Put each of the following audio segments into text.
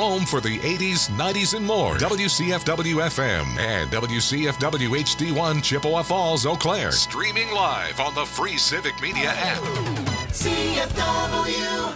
home for the 80s, 90s, and more. WCFW-FM and WCFW HD1 Chippewa Falls, Eau Claire. Streaming live on the free Civic Media app. CFW.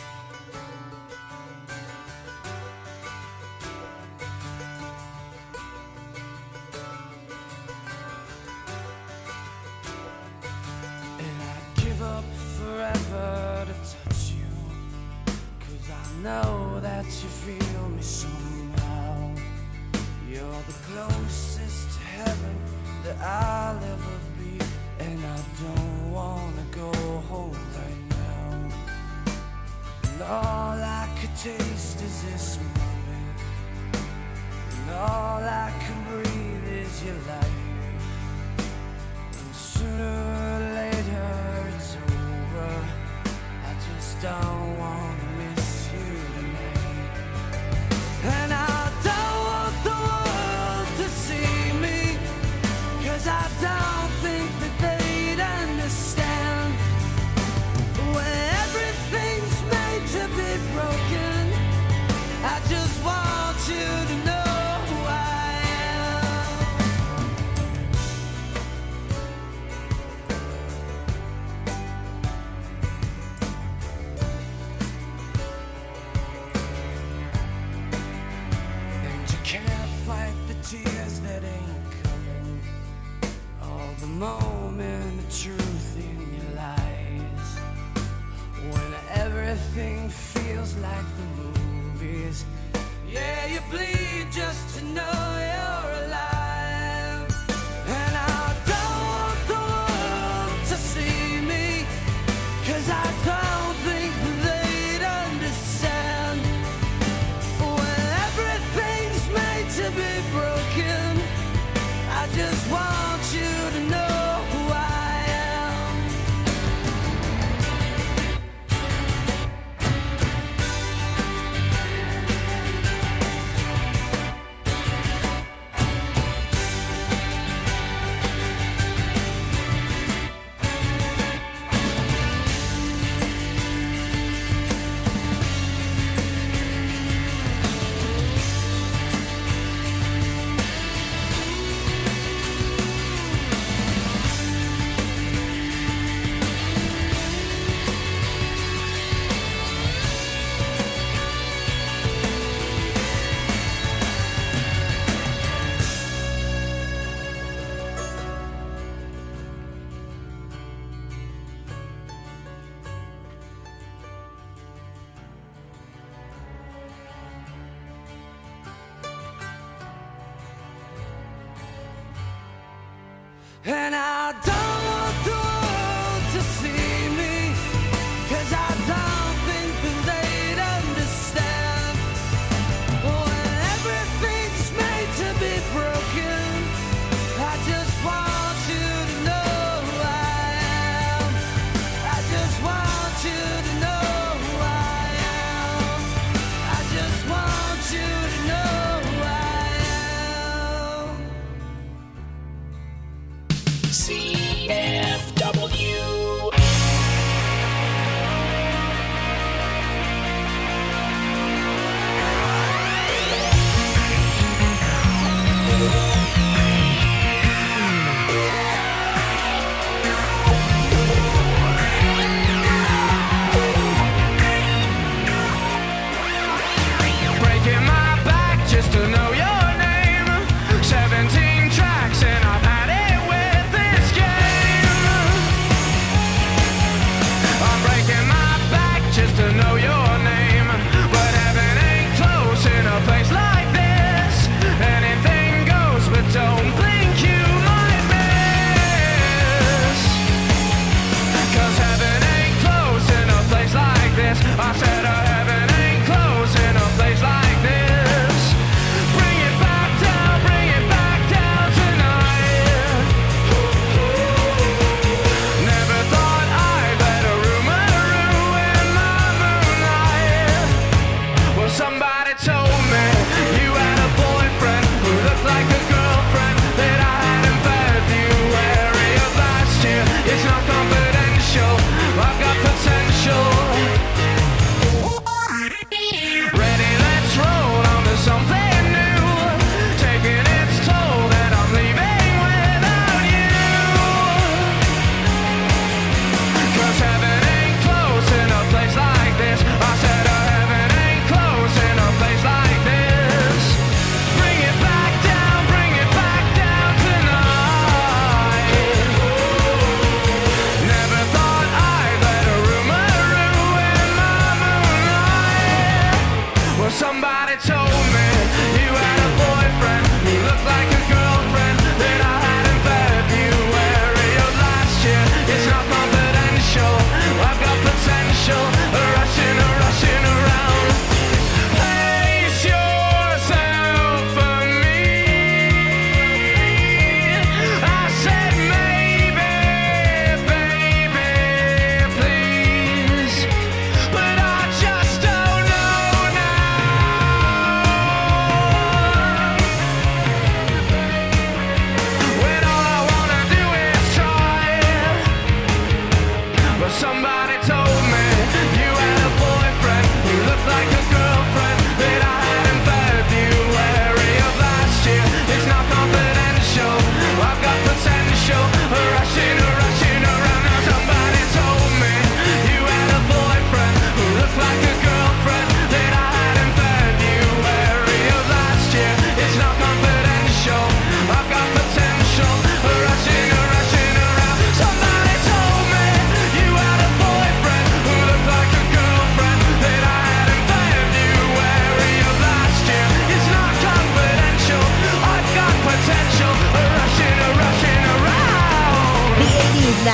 Forever to touch you, 'cause I know that you feel me somehow. You're the closest to heaven that I'll ever be, and I don't wanna go home right now. And all I could taste is this moment, and all I can breathe is your life. And sooner or later it's over. I just don't want to miss you tonight. And I don't want the world to see me, 'cause I don't think that they'd understand. When everything's made to be broken, I just want you to know who I am. And you can't fight the tears that ain't coming, all the moment of truth in your eyes. When everything feels like the movies, yeah, you bleed just to know you're alive. And I don't want the world to see me, 'cause I don't think they'd understand. When everything's made to be broken, I just want you to know who I am. And I don't want the world to see me, 'cause I don't think that they'd understand. When everything's made to be broken, I just want you to know who I am. I just want you to know who I am. I just want you to know who I am. CFW. Breaking my back just to know your name. 17 tracks and I've had it with this game. I'm breaking my back just to know your name. But heaven ain't close in a place like this. Anything goes, but don't blink, you might miss. 'Cause heaven ain't close in a place like this. I said heaven ain't close in a place like this. Bring it back down tonight. Never thought I'd let a rumor ruin my moonlight. Well, somebody told me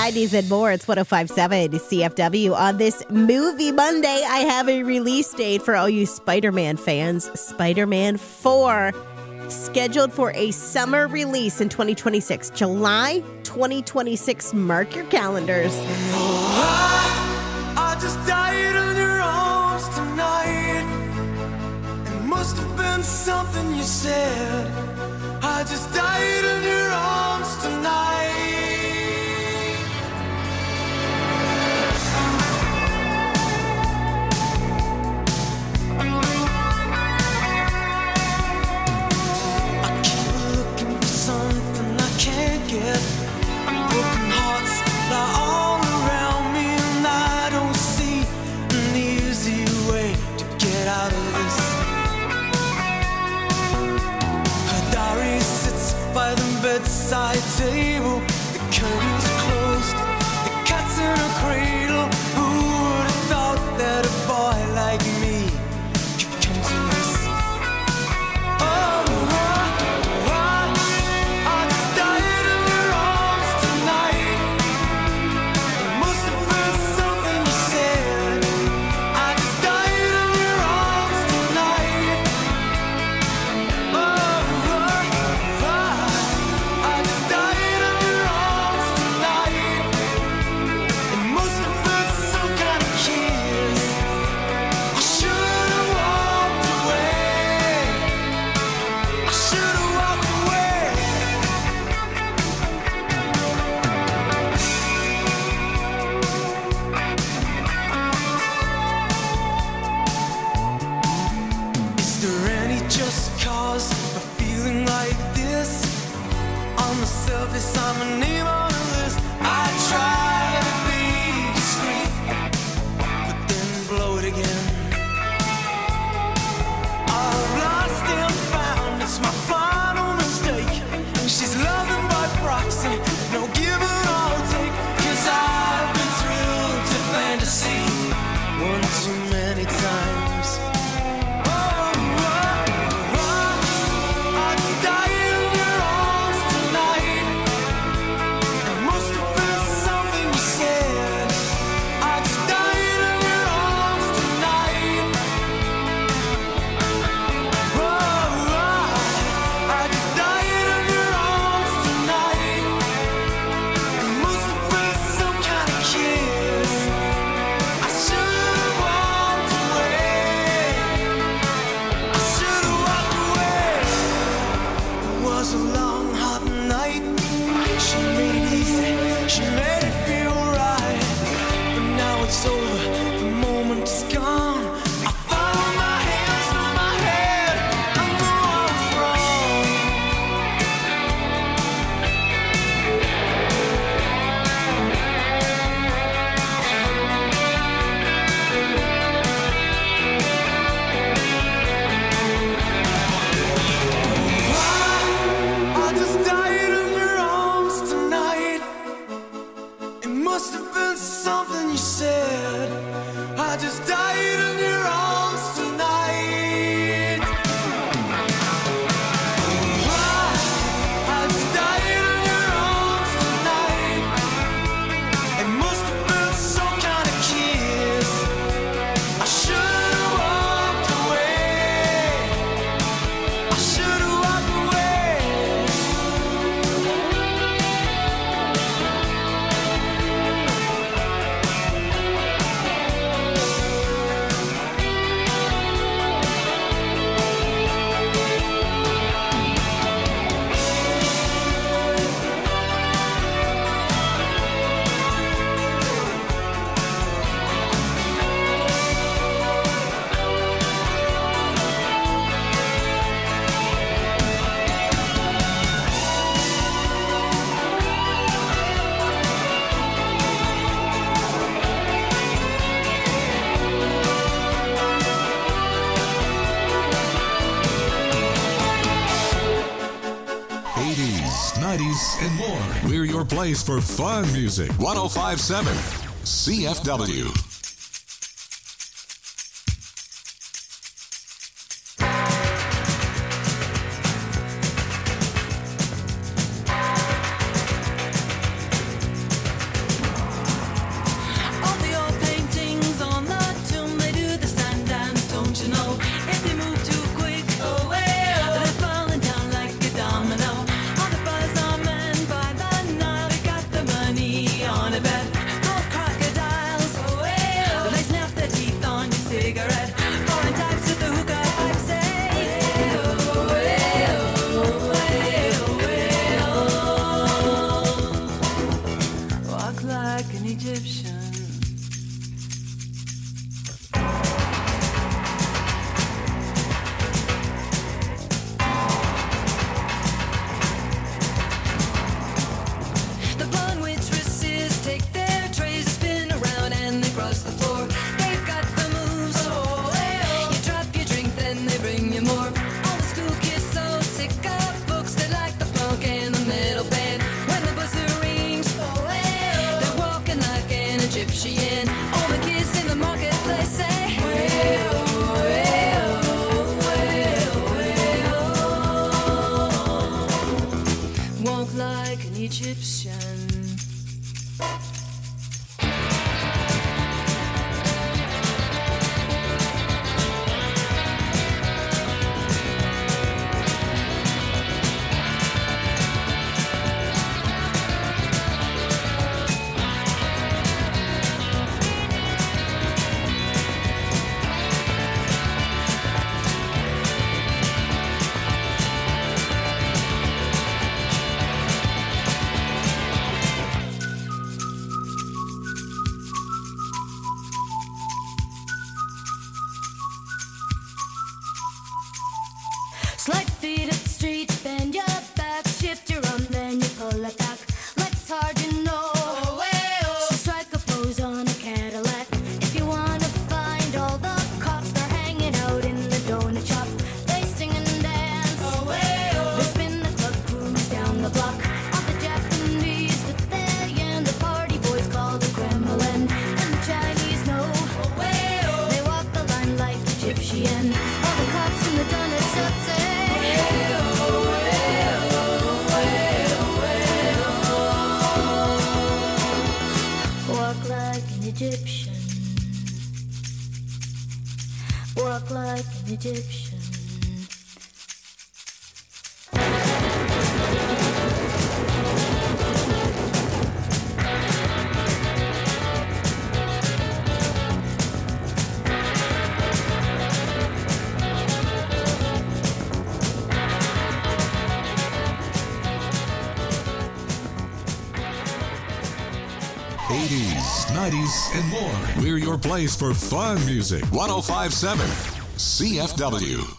90s and more. It's 105.7 CFW. On this Movie Monday, I have a release date for all you Spider-Man fans. Spider-Man 4, scheduled for a summer release in 2026. July 2026. Mark your calendars. I just died in your arms tonight. It must have been something you said. I just died in your arms tonight. I keep looking for something I can't get. Broken hearts lie all around me, and I don't see an easy way to get out of this. Her diary sits by the bedside table. The curtains are closed, the cat's in a cradle. Who would have thought that a boy like me could come to this? Oh, I just died in your arms tonight. It must have been something you said. I just died in your arms tonight. Oh, I just died in your arms tonight. It must have been some kind of kiss. I should have walked away. I should have walked away. Is there any just cause for feeling like this? On the surface, I'm a name on a list. I try to be discreet, but then blow it again. I've lost and found, it's my final mistake. She's loving by proxy, no give and all take. 'Cause I've been thrilled to fantasy one too many times. I just died in your arms tonight. It must have been something you said. I just died in your arms tonight. I just died in your arms tonight. It must have been some kind of kiss. I should have walked away. I should have walked away. It was a long, hot night. She made it easy. She made it feel right. But now it's over. The moment is gone. I follow my hands through my head. I know I was wrong. I just died in your arms tonight. It must have been something you said. I just died in your arms tonight. I just died in your arms tonight. It must have been some kind of kiss. I should have walked away. I should have walked away. and more. We're your place for fun music. 105.7 CFW. 90s, and more. We're your place for fun music. 105.7 CFW.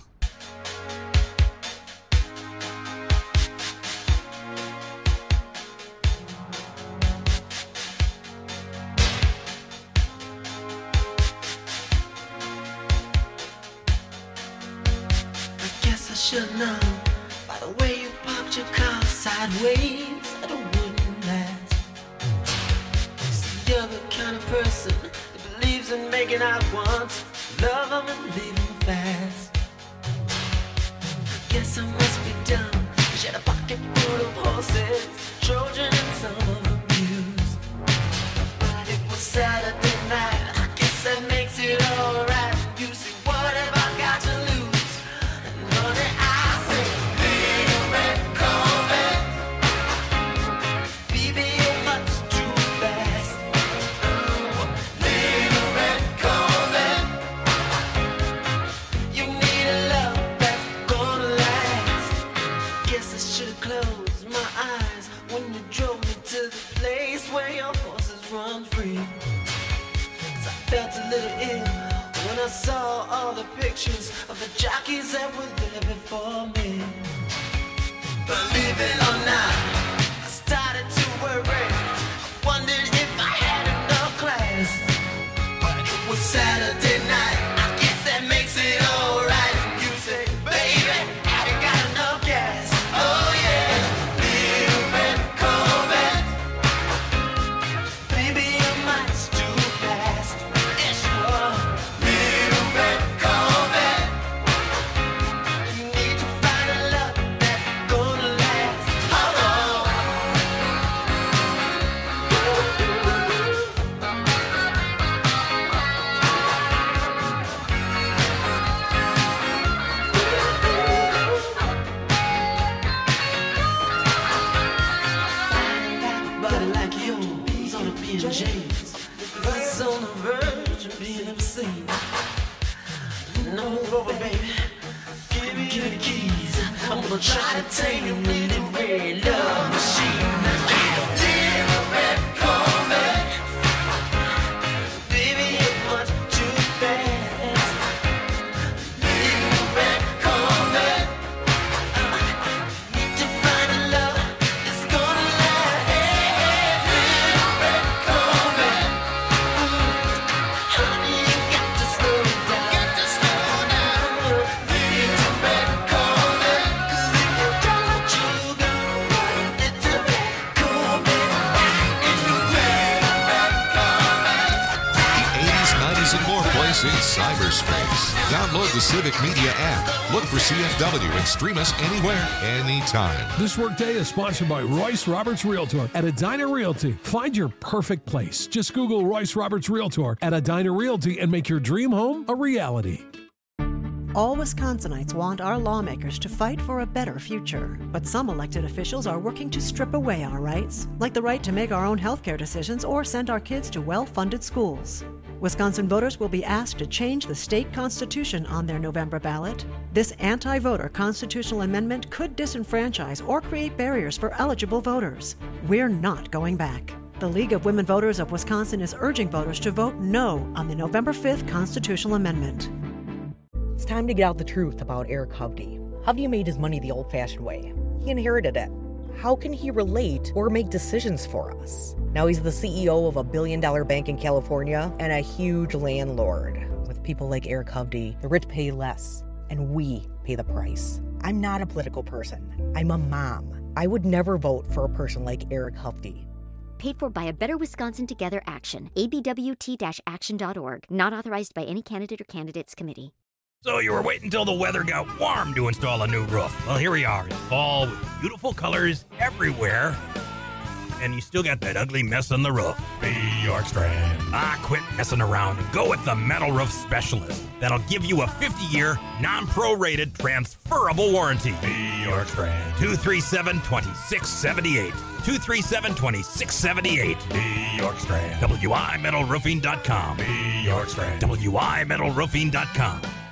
Should know by the way you parked your car sideways that it wouldn't last. See, you're the kind of person that believes in making out once, love them and leave them fast. I guess I must be dumb. She had a pocket full of horses, Trojan and some of them used. But it was Saturday night. I guess that makes it alright. You see, what have I got to lose? I saw all the pictures of the jockeys that were there before me. Believe it or not, I started to worry. I wondered if I had enough class. But it was Saturday night. I guess that makes it alright. You say, baby, have you got enough gas? Oh yeah, little red Corvette. Baby, your mind's too fast. Yeah, sure. It's on the verge of being obscene. No, move over, baby. Give me the keys. I'm gonna try to tame your little red love machine. Little red Corvette. Baby, you're much too fast. Little red Corvette. Need to find a love that's gonna last. Little red Corvette. Honey, you got to slow down. Little red Corvette. 'Cause if you don't, you go. Little red Corvette. Little red Corvette. The 80s, 90s, and more place in cyberspace. Download the Civic Media app. Look for CFW and stream us anywhere, anytime. This workday is sponsored by Royce Roberts Realtor at Edina Realty. Find your perfect place. Just Google Royce Roberts Realtor at Edina Realty and make your dream home a reality. All Wisconsinites want our lawmakers to fight for a better future. But some elected officials are working to strip away our rights, like the right to make our own healthcare decisions or send our kids to well-funded schools. Wisconsin voters will be asked to change the state constitution on their November ballot. This anti-voter constitutional amendment could disenfranchise or create barriers for eligible voters. We're not going back. The League of Women Voters of Wisconsin is urging voters to vote no on the November 5th constitutional amendment. It's time to get out the truth about Eric Hovde. Hovde made his money the old-fashioned way. He inherited it. How can he relate or make decisions for us? Now he's the CEO of a billion-dollar bank in California and a huge landlord. With people like Eric Hovde, the rich pay less, and we pay the price. I'm not a political person. I'm a mom. I would never vote for a person like Eric Hovde. Paid for by a Better Wisconsin Together Action. abwt-action.org. Not authorized by any candidate or candidates committee. So you were waiting until the weather got warm to install a new roof. Well, here we are in fall with beautiful colors everywhere. And you still got that ugly mess on the roof. Be York Strand. Quit messing around and go with the Metal Roof Specialist. That'll give you a 50-year, non-prorated, transferable warranty. Be York Strand. 237-2678. 237-2678. Be York Strand. WIMetalroofing.com. Be York Strand. WIMetalroofing.com.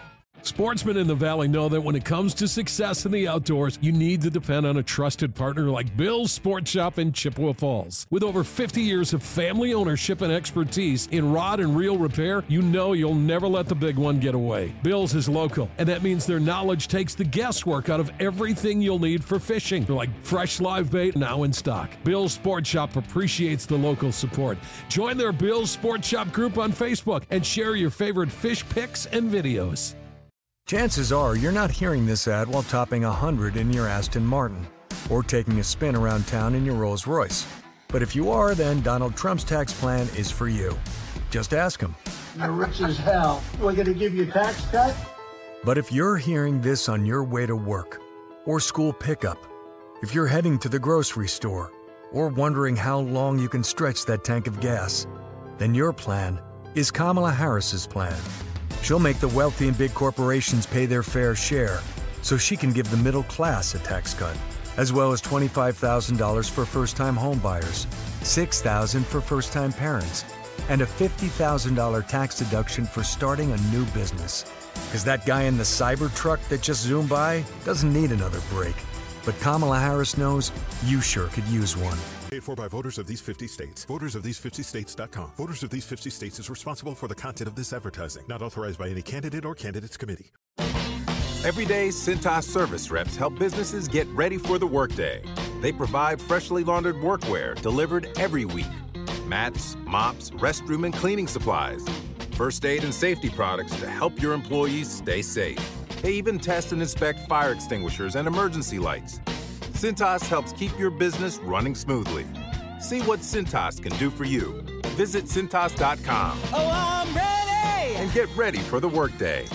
Sportsmen in the Valley know that when it comes to success in the outdoors, you need to depend on a trusted partner like Bill's Sport Shop in Chippewa Falls. With over 50 years of family ownership and expertise in rod and reel repair, you know you'll never let the big one get away. Bill's is local, and that means their knowledge takes the guesswork out of everything you'll need for fishing, like fresh live bait now in stock. Bill's Sport Shop appreciates the local support. Join their Bill's Sport Shop group on Facebook and share your favorite fish pics and videos. Chances are you're not hearing this ad while topping 100 in your Aston Martin or taking a spin around town in your Rolls Royce. But if you are, then Donald Trump's tax plan is for you. Just ask him. You're rich as hell. We're going to give you a tax cut? But if you're hearing this on your way to work or school pickup, if you're heading to the grocery store or wondering how long you can stretch that tank of gas, then your plan is Kamala Harris's plan. She'll make the wealthy and big corporations pay their fair share so she can give the middle class a tax cut, as well as $25,000 for first-time homebuyers, $6,000 for first-time parents, and a $50,000 tax deduction for starting a new business. Because that guy in the Cybertruck that just zoomed by doesn't need another break. But Kamala Harris knows you sure could use one. Paid for by voters of these 50 states. VotersOfThese50States.com. Voters of these 50 states is responsible for the content of this advertising. Not authorized by any candidate or candidates committee. Every day, Cintas service reps help businesses get ready for the workday. They provide freshly laundered workwear delivered every week. Mats, mops, restroom and cleaning supplies. First aid and safety products to help your employees stay safe. They even test and inspect fire extinguishers and emergency lights. Cintas helps keep your business running smoothly. See what Cintas can do for you. Visit Cintas.com. Oh, I'm ready! And get ready for the workday.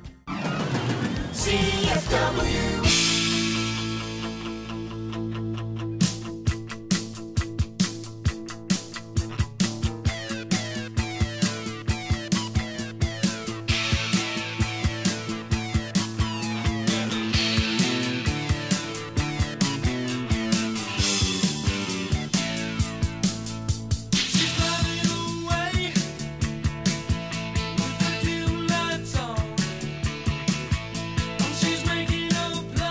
CFW. She's making a plan.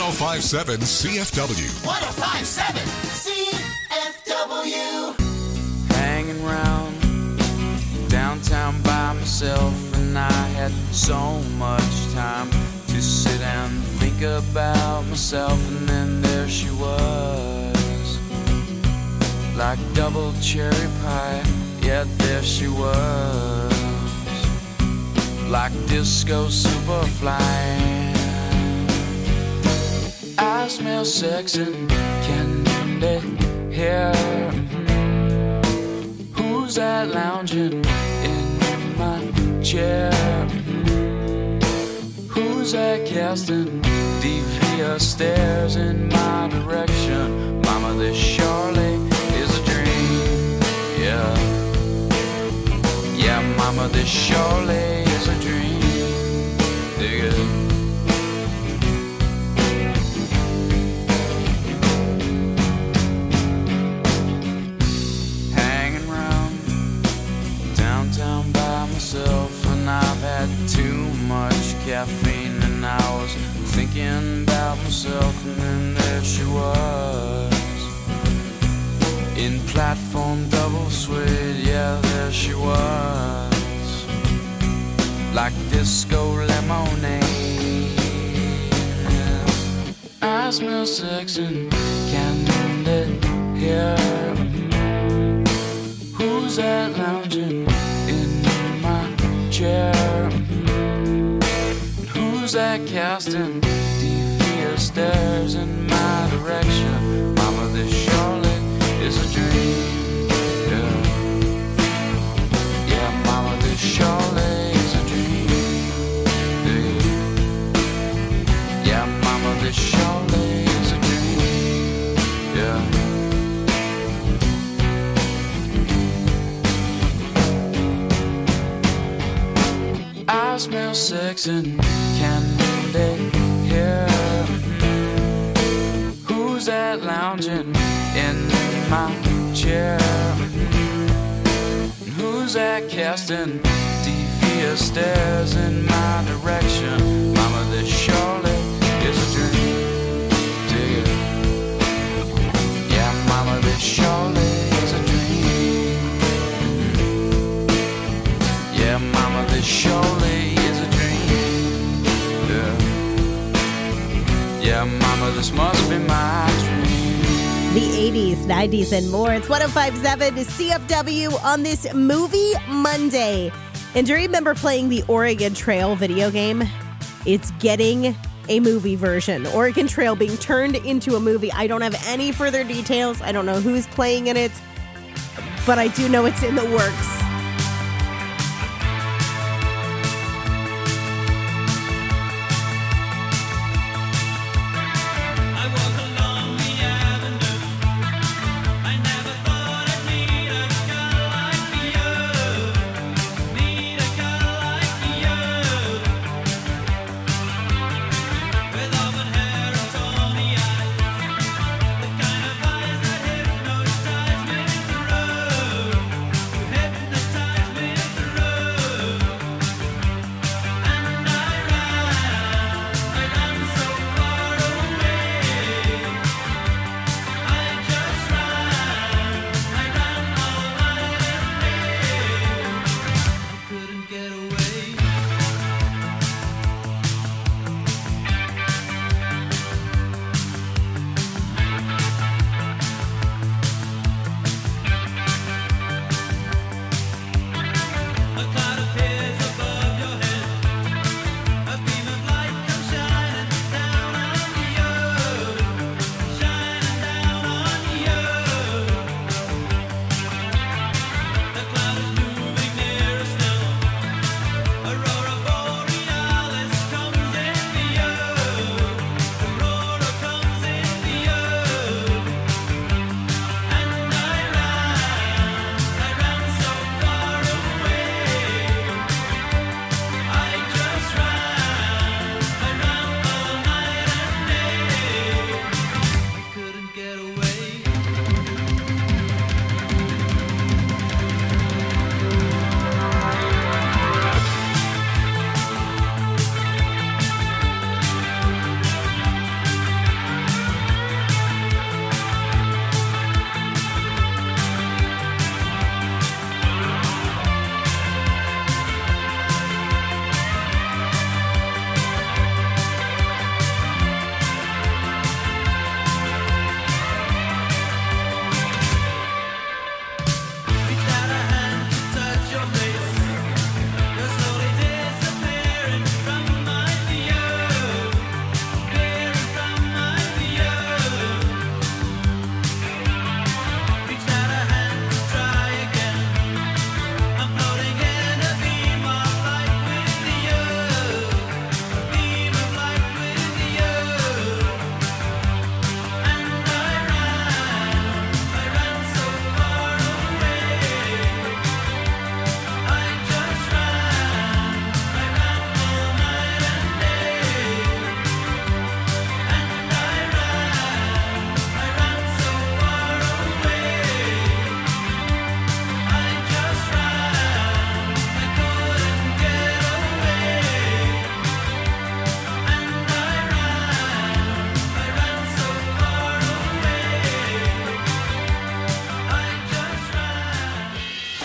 1057 CFW. 1057 CFW. Hanging round downtown by myself, and I had so much time to sit and think about myself, and then there she was, like double cherry pie. Yeah, there she was, like disco superfly. I smell sex and candy here. Who's that lounging in my chair? Who's that casting devious stares in my direction? Mama, this surely is a dream. Yeah, yeah, mama, this surely is a dream. Dig it. And I've had too much caffeine, and I was thinking about myself, and then there she was, in platform double suede. Yeah, there she was, like disco lemonade. I smell sex and candy here. Who's that lounging chair? Who's that casting devious stares in my direction? Mama, this surely is a dream. Yeah, yeah, mama, this surely is a dream. Yeah, mama, this surely is a dream. Yeah. I smell sex and candy here. Who's that lounging in my chair? Who's that casting devious stares in my direction? Mama, this surely is a dream. Dig it. Yeah, mama, this surely is a dream. Yeah, mama, this surely is a dream. Yeah, yeah, mama, this must be my dream. The 80s, 90s, and more. It's 1057 CFW on this Movie Monday. And do you remember playing the Oregon Trail video game? It's getting a movie version. Oregon Trail being turned into a movie. I don't have any further details. I don't know who's playing in it, but I do know it's in the works. Hypnotize me with the road.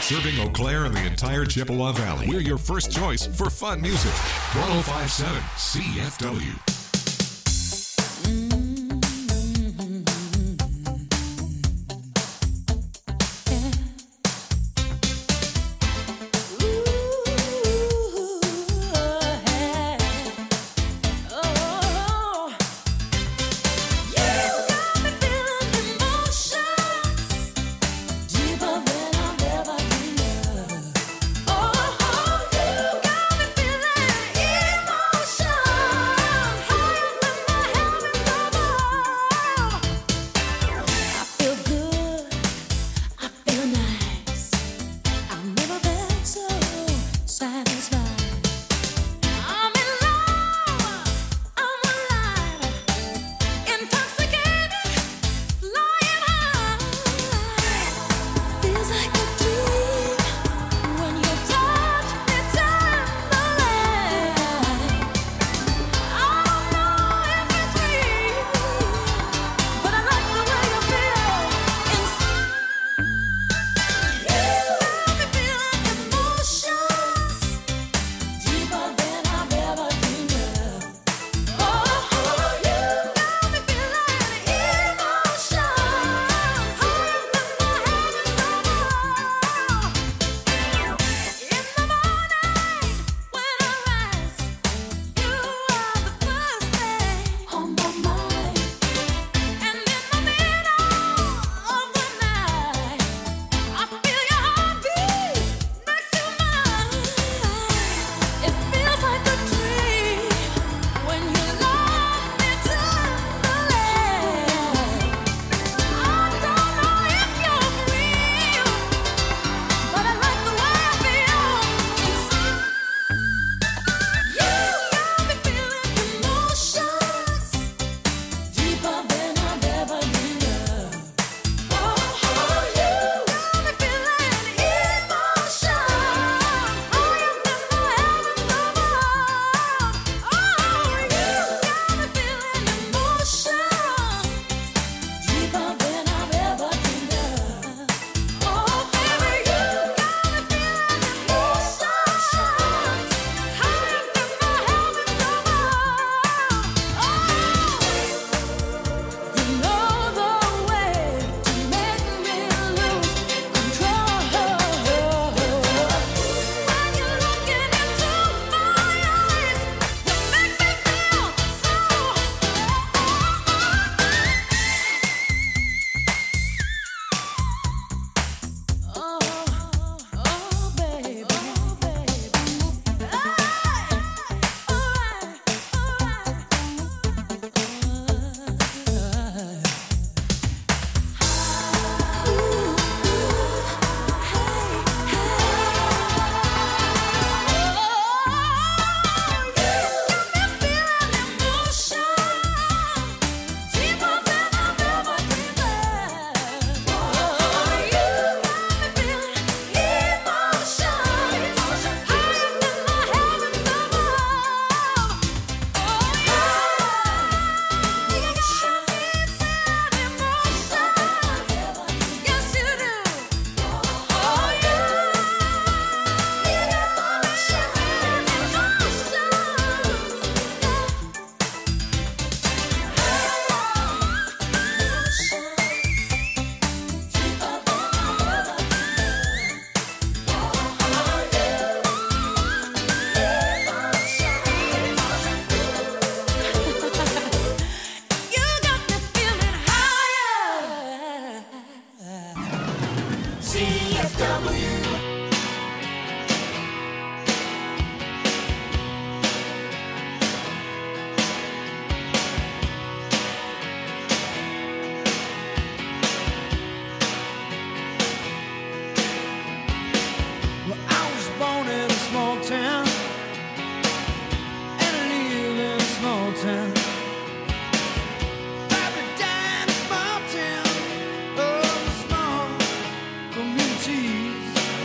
Serving Eau Claire and the entire Chippewa Valley. We're your first choice for fun music. 105.7 CFW. Small communities.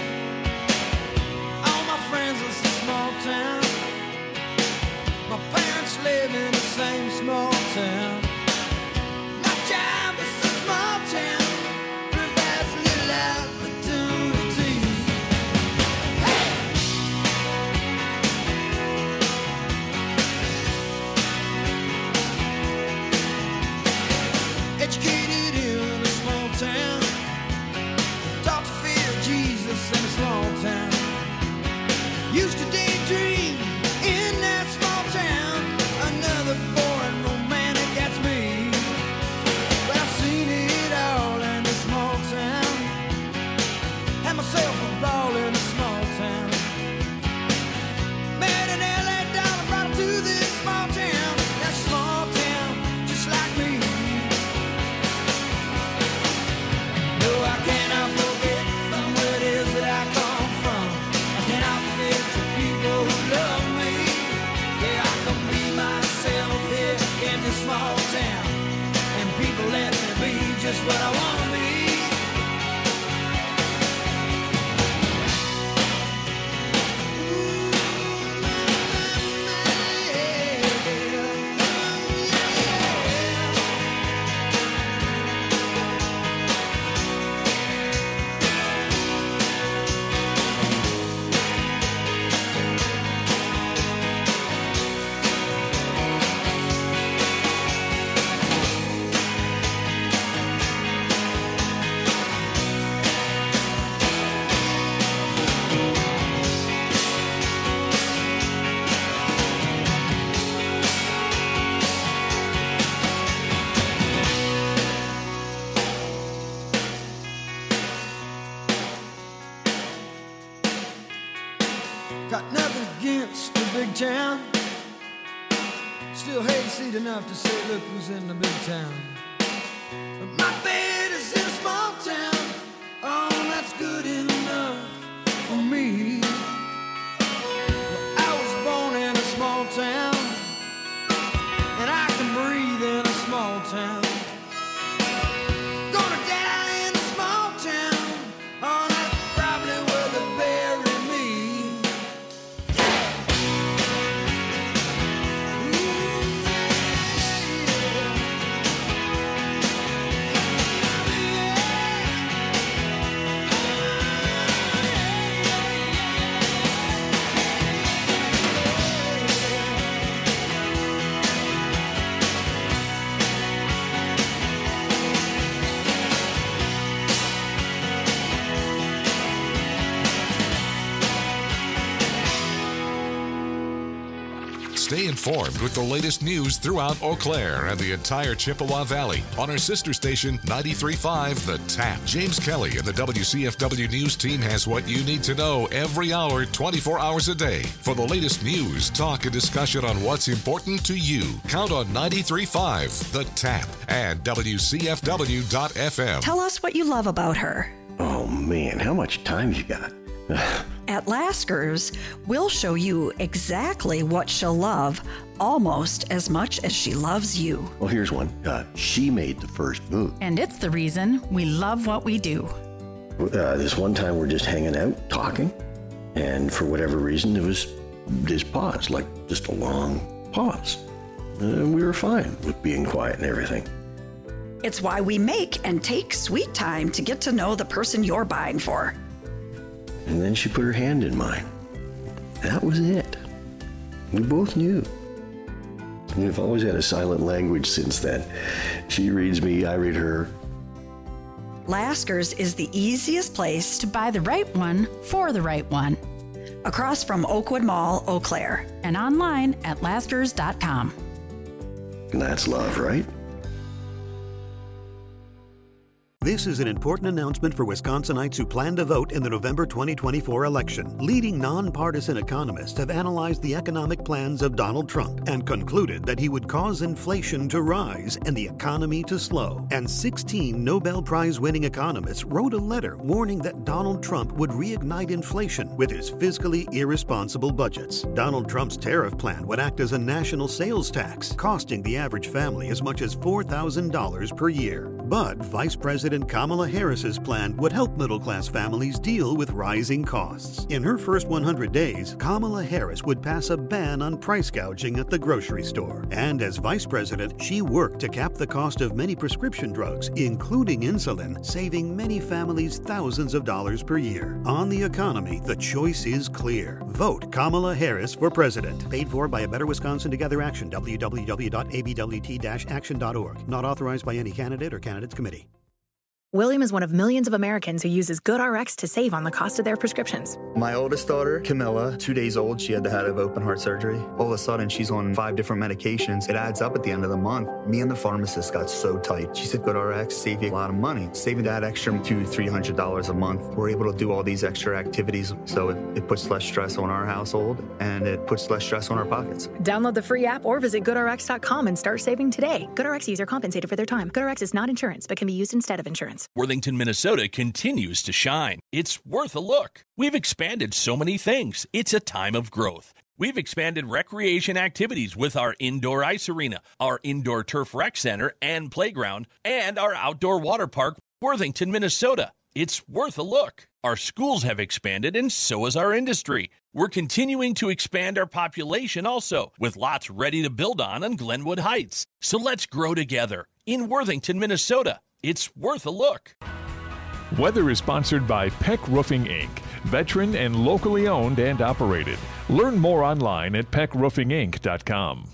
Got nothing against the big town. Still hayseed enough to say, look who's in the big town. But my bed is in a small town. Oh, that's good enough for me. Well, I was born in a small town, and I can breathe in a small town. Gonna die in a small town. Oh, that's probably where they bury me. Stay informed with the latest news throughout Eau Claire and the entire Chippewa Valley on our sister station 93.5 The Tap. James Kelly and the WCFW News team has what you need to know every hour, 24 hours a day. For the latest news, talk, and discussion on what's important to you, count on 93.5 The Tap and WCFW.FM. Tell us what you love about her. Oh, man, how much time you got? At Lasker's, we'll show you exactly what she'll love almost as much as she loves you. Well, here's one. She made the first move. And it's the reason we love what we do. This one time we're just hanging out, talking, and for whatever reason, it was this pause, like just a long pause. And we were fine with being quiet and everything. It's why we make and take sweet time to get to know the person you're buying for. And then she put her hand in mine. That was it. We both knew. We've always had a silent language since then. She reads me, I read her. Lasker's is the easiest place to buy the right one for the right one. Across from Oakwood Mall, Eau Claire. And online at Laskers.com. And that's love, right? This is an important announcement for Wisconsinites who plan to vote in the November 2024 election. Leading nonpartisan economists have analyzed the economic plans of Donald Trump and concluded that he would cause inflation to rise and the economy to slow. And 16 Nobel Prize-winning economists wrote a letter warning that Donald Trump would reignite inflation with his fiscally irresponsible budgets. Donald Trump's tariff plan would act as a national sales tax, costing the average family as much as $4,000 per year. But Vice President Kamala Harris's plan would help middle-class families deal with rising costs. In her first 100 days, Kamala Harris would pass a ban on price gouging at the grocery store. And as vice president, she worked to cap the cost of many prescription drugs, including insulin, saving many families thousands of dollars per year. On the economy, the choice is clear. Vote Kamala Harris for president. Paid for by A Better Wisconsin Together Action, www.abwt-action.org. Not authorized by any candidate or candidates committee. William is one of millions of Americans who uses GoodRx to save on the cost of their prescriptions. My oldest daughter, Camilla, 2 days old, she had to have open heart surgery. All of a sudden, she's on 5 different medications. It adds up at the end of the month. Me and the pharmacist got so tight. She said, GoodRx save you a lot of money. Saving that extra $200-300 a month. We're able to do all these extra activities, so it puts less stress on our household, and it puts less stress on our pockets. Download the free app or visit GoodRx.com and start saving today. GoodRx user compensated for their time. GoodRx is not insurance, but can be used instead of insurance. Worthington, Minnesota continues to shine. It's worth a look. We've expanded so many things. It's a time of growth. We've expanded recreation activities with our indoor ice arena, our indoor turf rec center and playground, and our outdoor water park, Worthington, Minnesota. It's worth a look. Our schools have expanded, and so has our industry. We're continuing to expand our population also, with lots ready to build on Glenwood Heights. So let's grow together in Worthington, Minnesota. It's worth a look. Weather is sponsored by Peck Roofing, Inc., veteran and locally owned and operated. Learn more online at peckroofinginc.com.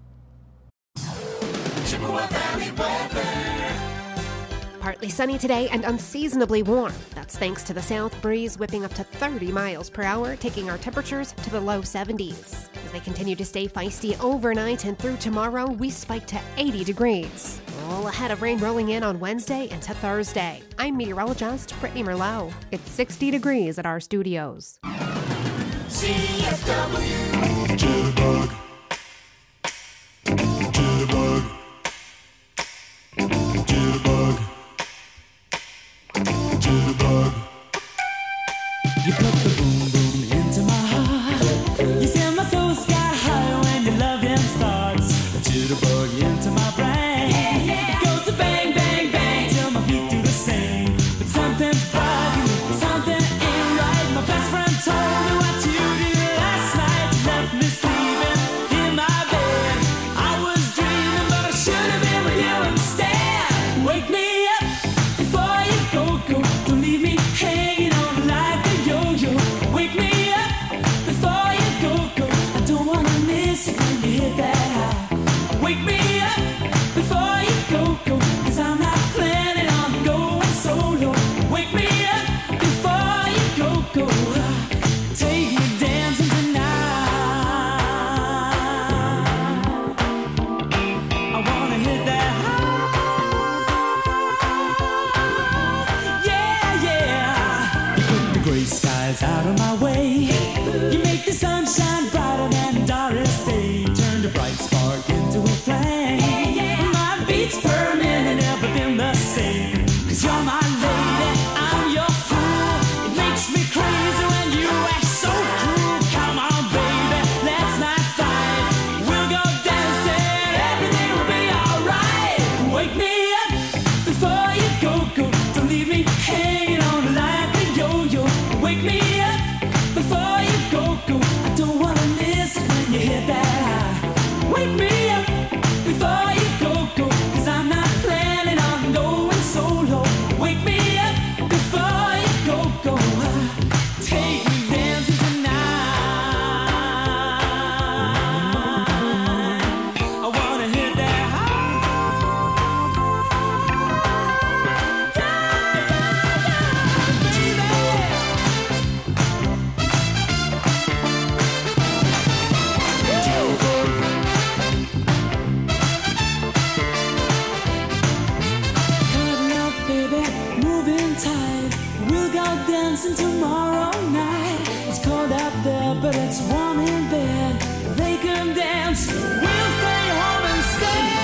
Chippewa Valley weather. Partly sunny today and unseasonably warm. That's thanks to the south breeze whipping up to 30 miles per hour, taking our temperatures to the low 70s. As they continue to stay feisty overnight and through tomorrow, we spike to 80 degrees. All ahead of rain rolling in on Wednesday into Thursday. I'm meteorologist Brittany Merlot. It's 60 degrees at our studios. CFW. Jitterbug. Jitterbug. Jitterbug. Jitterbug. You put the boom boom into my heart. You send my soul sky high when your loving starts. A jitterbug into my brain. It goes to bang, bang, bang till my feet do the same. But something's bugging, something ain't right. My best friend told me what you did last night. You left me sleeping in my bed. I was dreaming, but I should have been with you instead. Wake me up before you go, go. Don't leave me hanging on like a yo-yo. Wake me up before you go, go. I don't wanna miss it when you hit that high. Wake me up before you go, go. 'Cause I'm not planning on going solo. Wake me up before you go, go. Take me dancing tonight. I wanna hit that high. Yeah, yeah. You put the gray skies out of my way. You make the sunshine brighter than Doris Day. Turn the bright spark into a flame. My beats per minute never been the same. 'Cause you're my lady, I'm your fool. It makes me crazy when you act so cruel. Come on, baby, let's not fight. We'll go dancing, everything will be alright. Wake me up before you go, go. Don't leave me hanging on like a yo-yo. Wake me up before you go, go. I don't wanna miss it when you hit that high. Wake me up before you go, go. 'Cause I'm not planning on going solo. Wake me up before you go, go. Take me dancing tonight. I wanna hit that high. Cutting up, baby, moving tight. We'll go dancing tomorrow night. It's cold out there, but it's warm in bed. They can dance, we'll stay home instead.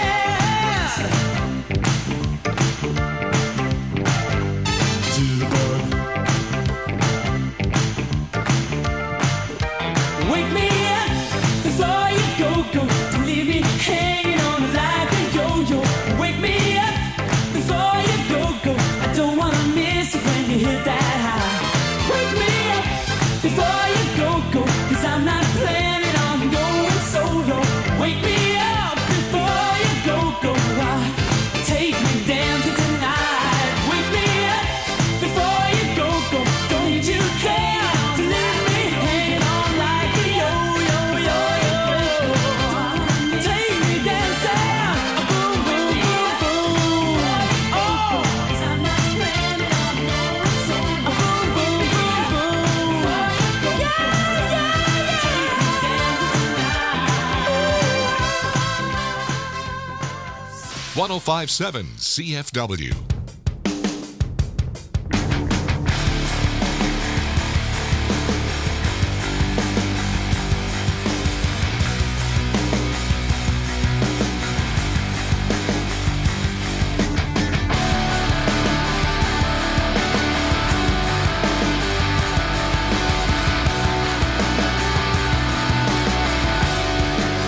Wake me up before you go, go. Don't leave me hanging on like a yo-yo. Wake me up before you go, go. I don't wanna miss it when you hit that high. Wake me up before you go, go. 'Cause I'm not planning on going solo. Wake me up before you go, go. Take me dancing tonight. Wake me up before you go, go. Don't you care to leave me hanging on like a yo-yo, yo-yo. Take me dancing, boom, boom, boom, boom. Oh, 'cause I'm not planning on going solo. Boom, boom, boom, boom. Yeah, yeah, yeah. Take me dancing tonight. 1057 CFW.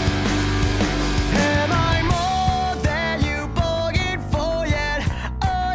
Am I more than you bargained for yet?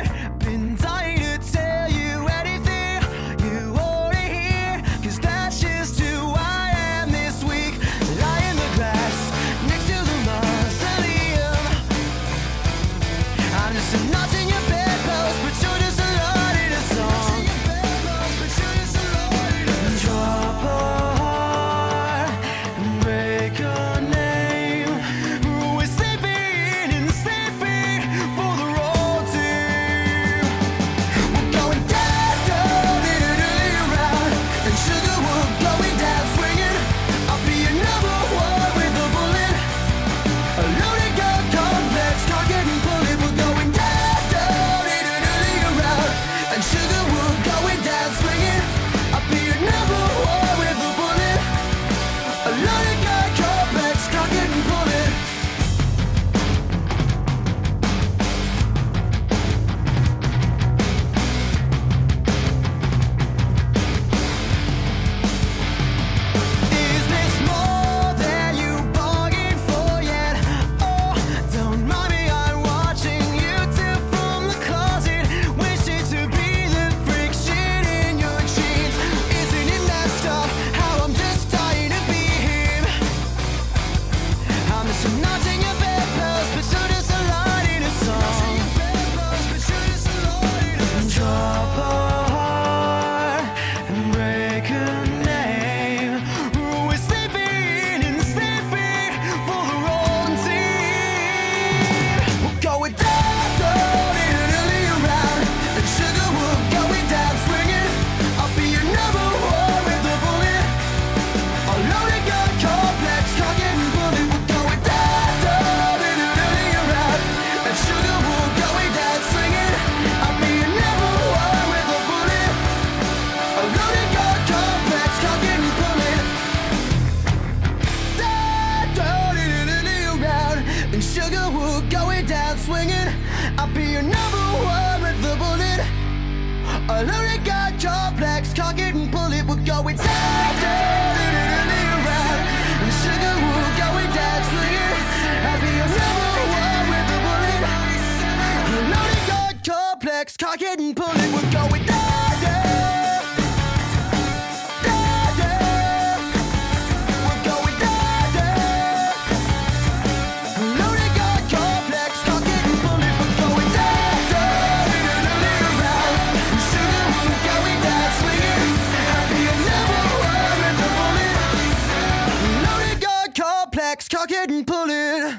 Loaded gun complex, cock it and pull it, we're going down, down, around. And sugar, we're going down, swinging. I'll be a number one with a bullet. Loaded gun complex, cock it and pull it, we're going down, down. Down, down. We're going down, down. Loaded gun complex, cock it and pull it, we're going down, down, around. And sugar, we're going down, swinging. I'll be a number one with a bullet. Loaded gun complex, cock it and pull it.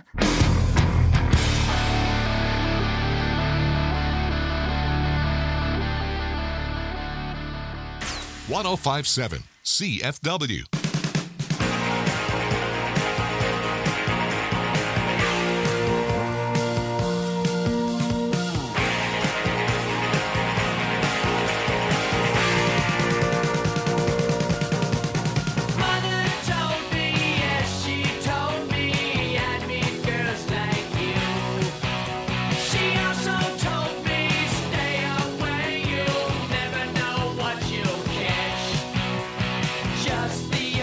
1057 CFW. Just the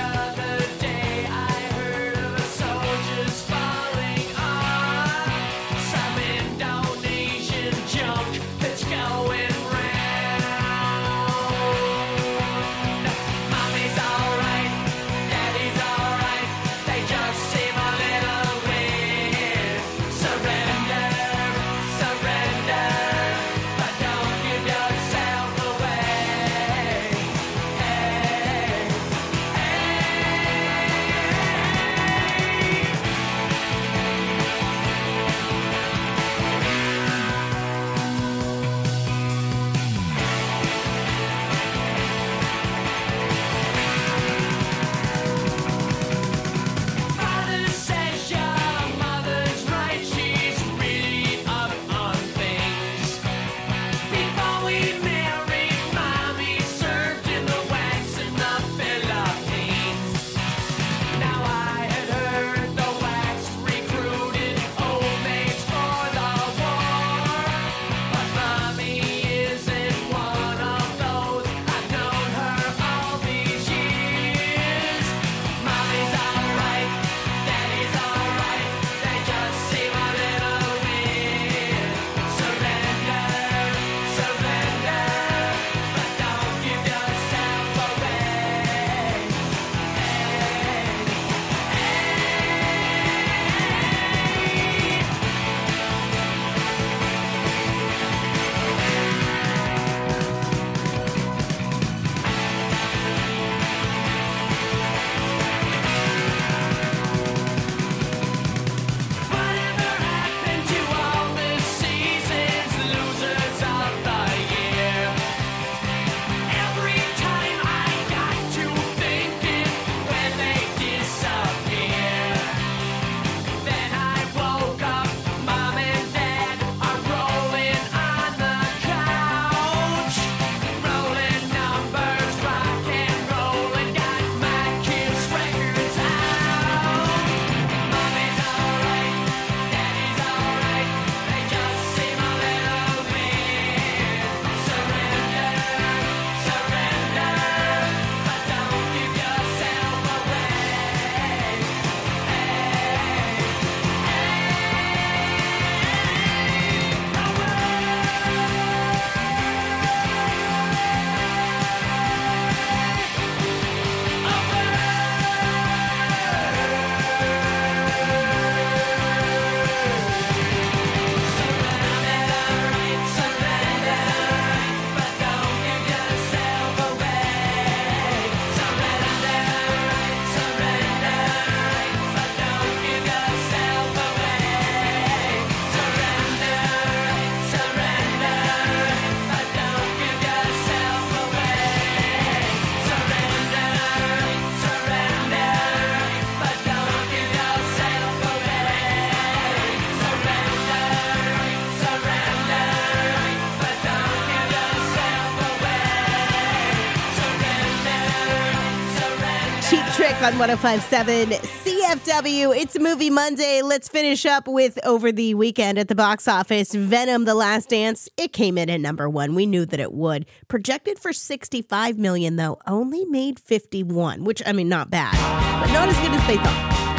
on 105.7 CFW. It's Movie Monday. Let's finish up with over the weekend at the box office. Venom: The Last Dance. It came in at number 1. We knew that it would. Projected for $65 million, though. Only made $51, which, I mean, not bad, but not as good as they thought.